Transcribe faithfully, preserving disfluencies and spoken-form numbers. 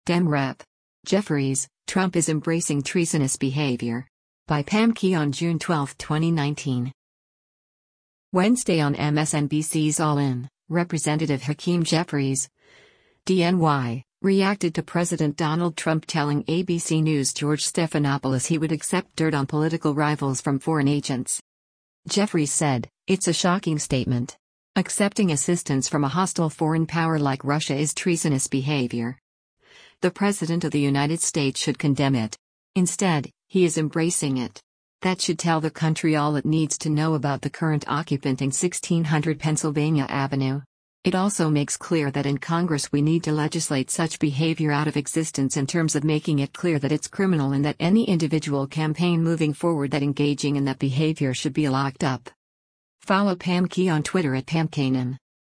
Dem Rep. Jeffries, Trump is embracing treasonous behavior. By Pam Key on June twelfth, twenty nineteen. Wednesday on M S N B C's All In, Representative Hakeem Jeffries, D N Y, reacted to President Donald Trump telling A B C News' George Stephanopoulos he would accept dirt on political rivals from foreign agents. Jeffries said, "It's a shocking statement. Accepting assistance from a hostile foreign power like Russia is treasonous behavior. The President of the United States should condemn it. Instead, he is embracing it. That should tell the country all it needs to know about the current occupant in sixteen hundred Pennsylvania Avenue. It also makes clear that in Congress we need to legislate such behavior out of existence in terms of making it clear that it's criminal and that any individual campaign moving forward that engaging in that behavior should be locked up." Follow Pam Key on Twitter at Pam Kanan.